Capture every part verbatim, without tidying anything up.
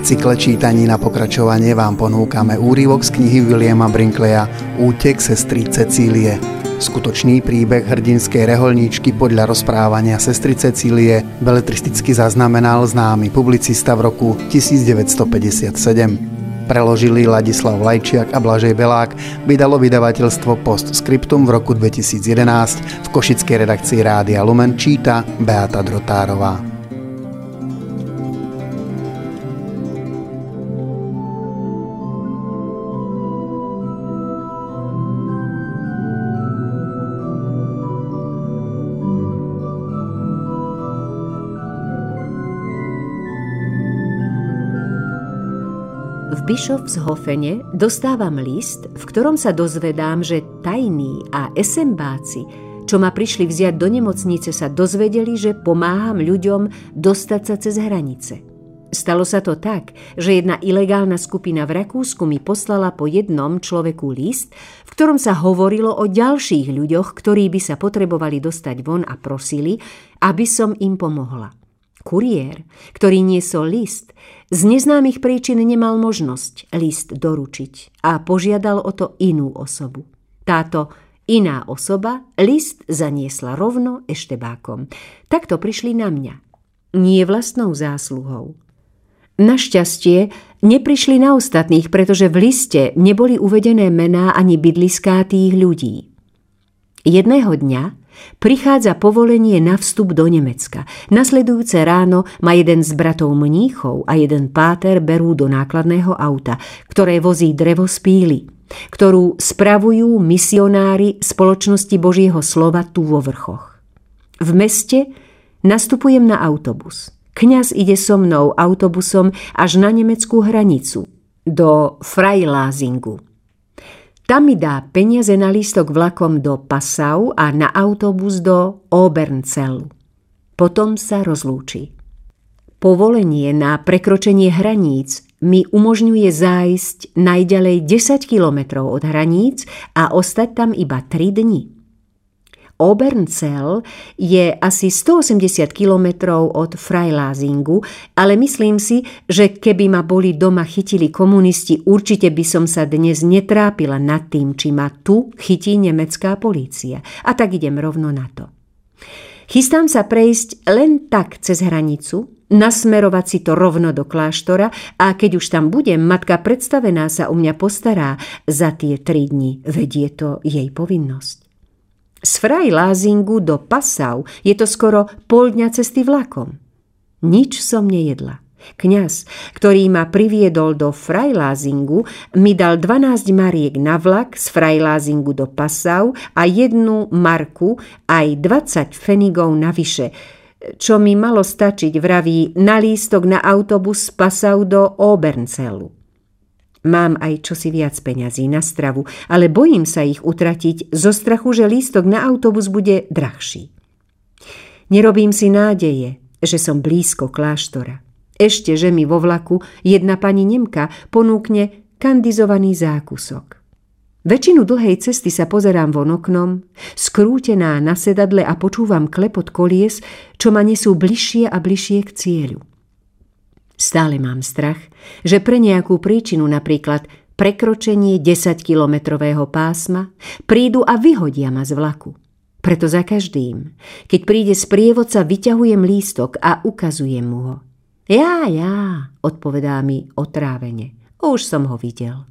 cykle čítaní na pokračovanie vám ponúkame úryvok z knihy Williama Brinkleya Útek sestry Cecílie. Skutočný príbeh hrdinskej reholníčky podľa rozprávania sestry Cecílie beletristicky zaznamenal známy publicista v roku devätnásťstopäťdesiatsedem. Preložili Ladislav Lajčiak a Blažej Belák, vydalo vydavateľstvo Postscriptum v roku dvetisícjedenásť, v košickej redakcii Rádia Lumen číta Beata Drotárová. V Bischofshofene dostávam list, v ktorom sa dozvedám, že tajní a esembáci, čo ma prišli vziať do nemocnice, sa dozvedeli, že pomáham ľuďom dostať sa cez hranice. Stalo sa to tak, že jedna ilegálna skupina v Rakúsku mi poslala po jednom človeku list, v ktorom sa hovorilo o ďalších ľuďoch, ktorí by sa potrebovali dostať von a prosili, aby som im pomohla. Kuriér, ktorý niesol list, z neznámych príčin nemal možnosť list doručiť a požiadal o to inú osobu. Táto iná osoba list zaniesla rovno eštebákom. Takto prišli na mňa. Nie vlastnou zásluhou. Našťastie neprišli na ostatných, pretože v liste neboli uvedené mená ani bydliská tých ľudí. Jedného dňa prichádza povolenie na vstup do Nemecka. Nasledujúce ráno ma jeden z bratov mníchov a jeden páter berú do nákladného auta, ktoré vozí drevo z píly, ktorú spravujú misionári Spoločnosti Božieho slova tu vo Vrchoch. V meste nastupujem na autobus. Kňaz ide so mnou autobusom až na nemeckú hranicu, do Freilasingu. Tam mi dá peniaze na lístok vlakom do Passau a na autobus do Obernzellu. Potom sa rozlúči. Povolenie na prekročenie hraníc mi umožňuje zájsť najďalej desať kilometrov od hraníc a ostať tam iba tri dni. Obernzell je asi stoosemdesiat kilometrov od Freilasingu, ale myslím si, že keby ma boli doma chytili komunisti, určite by som sa dnes netrápila nad tým, či ma tu chytí nemecká polícia. A tak idem rovno na to. Chystám sa prejsť len tak cez hranicu, nasmerovať si to rovno do kláštora a keď už tam budem, matka predstavená sa o mňa postará za tie tri dni, veď je to jej povinnosť. Z Freilasingu do Passau je to skoro pol dňa cesty vlakom. Nič som nejedla. Kňaz, ktorý ma priviedol do Freilasingu, mi dal dvanásť mariek na vlak z Freilasingu do Passau a jednu marku aj dvadsať pfenigov navyše, čo mi malo stačiť, vraví, na lístok na autobus z Passau do Obernzellu. Mám aj čosi viac peňazí na stravu, ale bojím sa ich utratiť zo strachu, že lístok na autobus bude drahší. Nerobím si nádeje, že som blízko kláštora. Ešte, že mi vo vlaku jedna pani Nemka ponúkne kandizovaný zákusok. Väčšinu dlhej cesty sa pozerám von oknom, skrútená na sedadle a počúvam klepot kolies, čo ma nesú bližšie a bližšie k cieľu. Stále mám strach, že pre nejakú príčinu, napríklad prekročenie desaťkilometrového pásma, prídu a vyhodia ma z vlaku. Preto za každým, keď príde sprievodca, vyťahujem lístok a ukazujem mu ho. Já, já, odpovedá mi otrávene. Už som ho videl.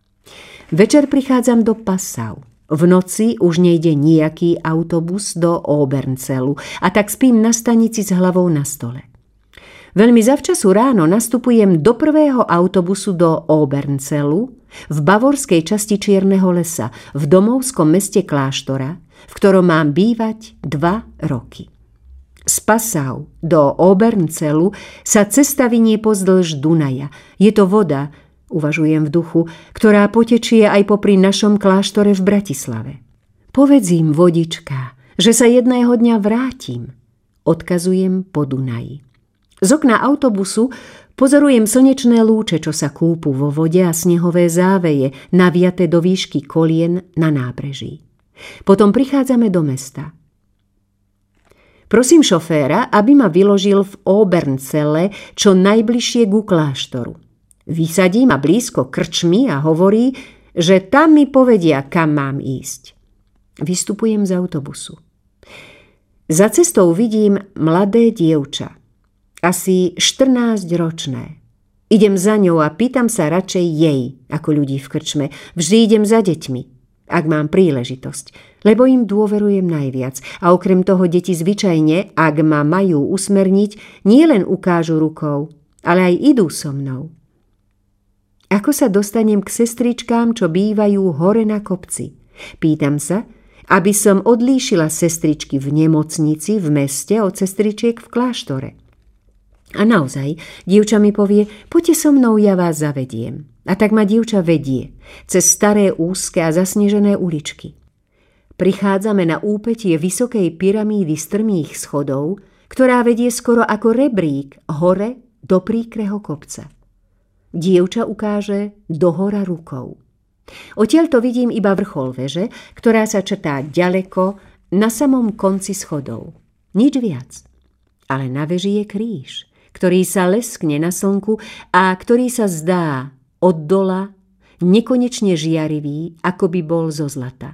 Večer prichádzam do Passau. V noci už nejde nejaký autobus do Obernzellu a tak spím na stanici s hlavou na stole. Veľmi zavčasu ráno nastupujem do prvého autobusu do Obernzellu v bavorskej časti Čierneho lesa, v domovskom meste kláštora, v ktorom mám bývať dva roky. Z Passau do Obernzellu sa cesta vinie pozdĺž Dunaja. Je to voda, uvažujem v duchu, ktorá potečie aj popri našom kláštore v Bratislave. Povedz im, vodička, že sa jedného dňa vrátim. Odkazujem po Dunaji. Z okna autobusu pozorujem slnečné lúče, čo sa kúpu vo vode a snehové záveje, naviaté do výšky kolien na nábreží. Potom prichádzame do mesta. Prosím šoféra, aby ma vyložil v Obernzelle čo najbližšie ku kláštoru. Vysadí ma blízko krčmy a hovorí, že tam mi povedia, kam mám ísť. Vystupujem z autobusu. Za cestou vidím mladé dievča, asi štrnásťročné. Idem za ňou a pýtam sa radšej jej, ako ľudí v krčme. Vždy idem za deťmi, ak mám príležitosť, lebo im dôverujem najviac. A okrem toho deti zvyčajne, ak ma majú usmerniť, nielen ukážu rukou, ale aj idú so mnou. Ako sa dostanem k sestričkám, čo bývajú hore na kopci? Pýtam sa, aby som odlíšila sestričky v nemocnici v meste od sestričiek v kláštore. A naozaj, dievča mi povie, poďte so mnou, ja vás zavediem. A tak ma dievča vedie cez staré úzke a zasnežené uličky. Prichádzame na úpätie vysokej pyramídy strmých schodov, ktorá vedie skoro ako rebrík hore do príkreho kopca. Dievča ukáže dohora rukou. Odtiaľto vidím iba vrchol veže, ktorá sa črtá ďaleko na samom konci schodov. Nič viac. Ale na veži je kríž, ktorý sa leskne na slnku a ktorý sa zdá od dola nekonečne žiarivý, ako by bol zo zlata.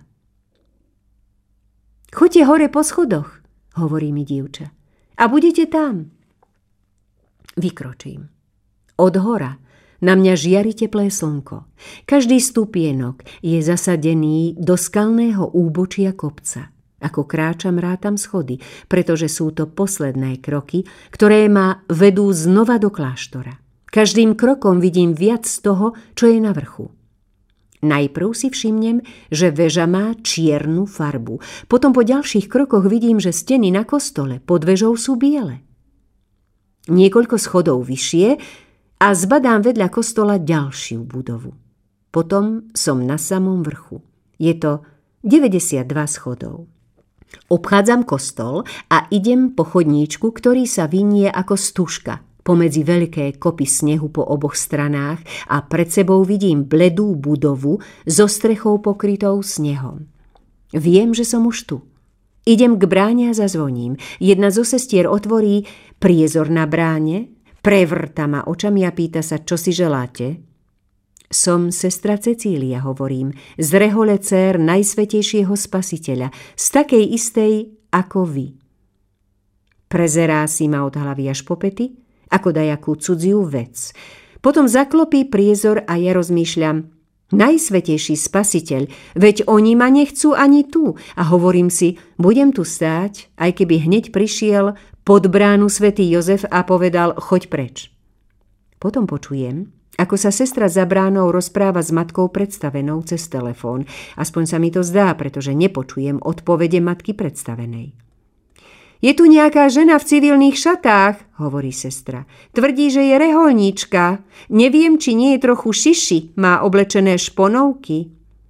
Choďte hore po schodoch, hovorí mi dievča, a budete tam. Vykročím. Od hora na mňa žiari teplé slnko. Každý stupienok je zasadený do skalného úbočia kopca. Ako kráčam, rátam schody, pretože sú to posledné kroky, ktoré ma vedú znova do kláštora. Každým krokom vidím viac z toho, čo je na vrchu. Najprv si všimnem, že veža má čiernu farbu. Potom po ďalších krokoch vidím, že steny na kostole pod vežou sú biele. Niekoľko schodov vyššie a zbadám vedľa kostola ďalšiu budovu. Potom som na samom vrchu. Je to deväťdesiatdva schodov. Obchádzam kostol a idem po chodníčku, ktorý sa vinie ako stužka pomedzi veľké kopy snehu po oboch stranách a pred sebou vidím bledú budovu so strechou pokrytou snehom. Viem, že som už tu. Idem k bráne a zazvoním. Jedna zo sestier otvorí priezor na bráne, prevrta ma očami a pýta sa, čo si želáte. Som sestra Cecília, hovorím, z rehole dcér Najsvätejšieho Spasiteľa, z takej istej ako vy. Prezerá si ma od hlavy až po pety, ako dajakú cudziu vec. Potom zaklopí priezor a ja rozmýšľam, Najsvätejší Spasiteľ, veď oni ma nechcú ani tu. A hovorím si, budem tu stáť, aj keby hneď prišiel pod bránu svätý Jozef a povedal, choď preč. Potom počujem, ako sa sestra za bránou rozpráva s matkou predstavenou cez telefón. Aspoň sa mi to zdá, pretože nepočujem odpovede matky predstavenej. Je tu nejaká žena v civilných šatách, hovorí sestra. Tvrdí, že je reholníčka. Neviem, či nie je trochu šiši, má oblečené šponovky.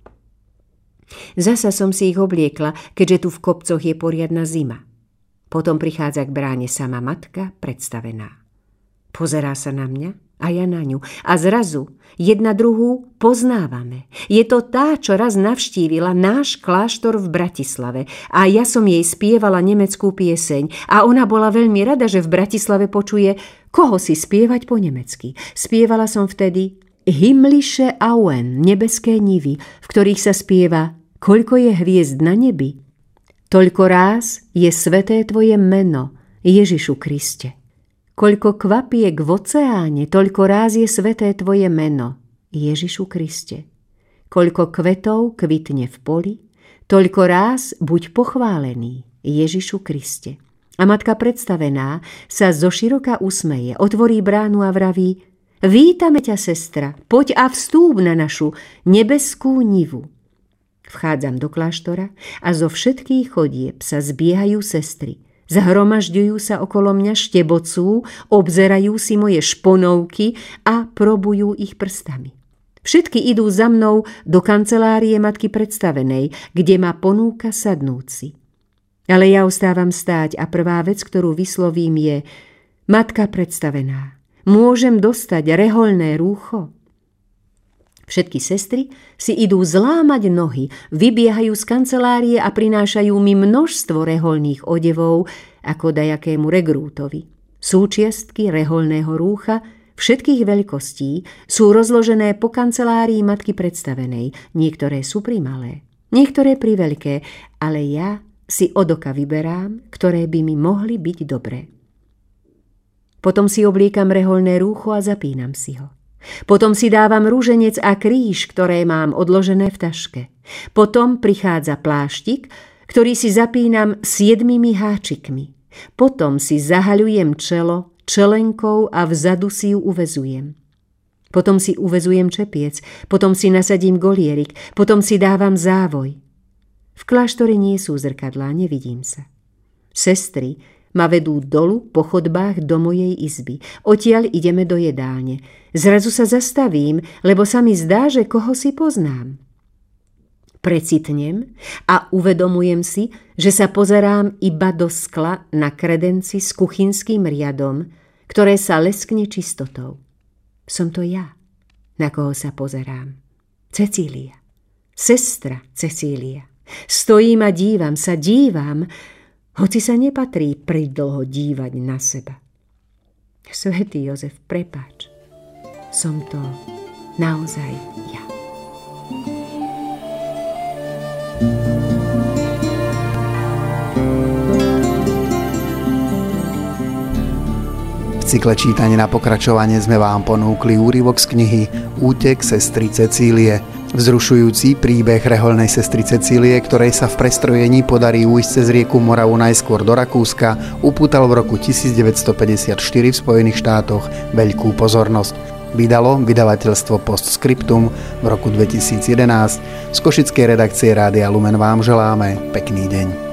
Zasa som si ich obliekla, keďže tu v kopcoch je poriadna zima. Potom prichádza k bráne sama matka predstavená. Pozerá sa na mňa a ja na ňu. A zrazu jedna druhú poznávame. Je to tá, čo raz navštívila náš kláštor v Bratislave a ja som jej spievala nemeckú pieseň a ona bola veľmi rada, že v Bratislave počuje, koho si spievať po nemecky. Spievala som vtedy Himmlische Auen, nebeské nivy, v ktorých sa spieva, koľko je hviezd na nebi. Toľko ráz je sveté tvoje meno, Ježišu Kriste. Koľko kvapiek v oceáne, toľko ráz je sveté tvoje meno, Ježišu Kriste. Koľko kvetov kvitne v poli, toľko ráz buď pochválený, Ježišu Kriste. A matka predstavená sa zoširoka usmeje, otvorí bránu a vraví, vítame ťa, sestra, poď a vstúp na našu nebeskú nivu. Vchádzam do kláštora a zo všetkých chodieb sa zbiehajú sestry. Zhromažďujú sa okolo mňa, štebocú, obzerajú si moje šponovky a probujú ich prstami. Všetky idú za mnou do kancelárie matky predstavenej, kde ma ponúka sadnúci. Ale ja ostávam stáť a prvá vec, ktorú vyslovím je matka predstavená, môžem dostať rehoľné rúcho? Všetky sestry si idú zlámať nohy, vybiehajú z kancelárie a prinášajú mi množstvo rehoľných odevov ako dajakému regrútovi. Súčiastky rehoľného rúcha všetkých veľkostí sú rozložené po kancelárii matky predstavenej. Niektoré sú primalé, niektoré priveľké, ale ja si od oka vyberám, ktoré by mi mohli byť dobré. Potom si obliekam rehoľné rúcho a zapínam si ho. Potom si dávam rúženec a kríž, ktoré mám odložené v taške. Potom prichádza pláštik, ktorý si zapínam siedmimi háčikmi. Potom si zahaľujem čelo čelenkou a vzadu si ju uväzujem. Potom si uväzujem čepiec, potom si nasadím golierik, potom si dávam závoj. V kláštore nie sú zrkadlá, nevidím sa. Sestry ma vedú dolu po chodbách do mojej izby. Odtiaľ ideme do jedálne. Zrazu sa zastavím, lebo sa mi zdá, že koho si poznám. Precitnem a uvedomujem si, že sa pozerám iba do skla na kredenci s kuchynským riadom, ktoré sa leskne čistotou. Som to ja, na koho sa pozerám. Cecília, sestra Cecília. Stojím a dívam sa, dívam, hoci sa nepatrí pridlho dívať na seba. Svätý Jozef, prepáč, som to naozaj ja. V cykle čítania na pokračovanie sme vám ponúkli úryvok z knihy Útek sestry Cecílie. Vzrušujúci príbeh rehoľnej sestry Cecílie, ktorej sa v prestrojení podarí ujsť cez rieku Moravu najskôr do Rakúska, upútal v roku devätnásťstopäťdesiatštyri v Spojených štátoch veľkú pozornosť. Vydalo vydavateľstvo Postscriptum v roku dvetisícjedenásť. Z košickej redakcie Rádia Lumen vám želáme pekný deň.